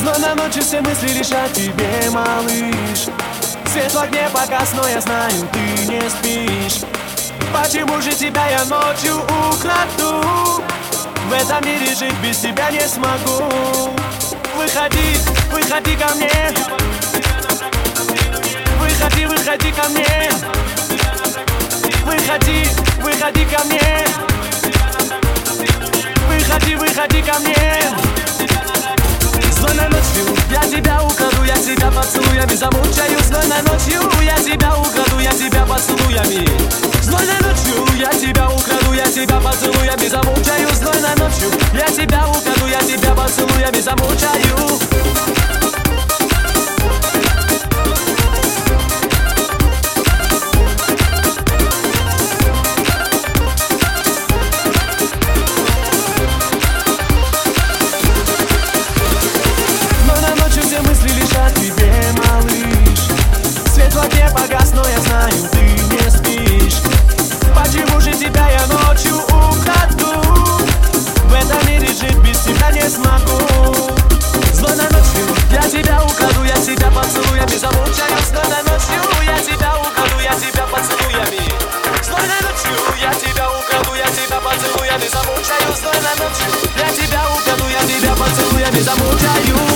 Злой на ночи, все мысли лишь о тебе, малыш. Свет в окне погас, но я знаю, ты не спишь. Почему же тебя я ночью украду? В этом мире жить без тебя не смогу. Выходи, выходи ко мне. Выходи, выходи ко мне. Выходи, выходи ко мне. Выходи, выходи ко мне. Злой на ночью, я тебя украду, я тебя поцелуями замучаю. Злой на ночью, я тебя украду, я тебя поцелуями. Злой на ночью, я тебя украду, я тебя поцелуями замучаю. Злой на ночью, я тебя украду, я тебя поцелуями замучаю. Мысли лишь о тебе, малыш. Свет в окне погас, но я знаю, ты не спишь. Почему же тебя я ночью украду? В этом мире жить без тебя не смогу. Злой на ночью, я тебя украду, я тебя поцелуями замучаю. Злой на ночью, я тебя украду, я тебя поцелуями. Злой на ночью, я тебя украду, я тебя поцелуями замучаю. Злой на ночью, я тебя украду, я тебя поцелуями замучаю.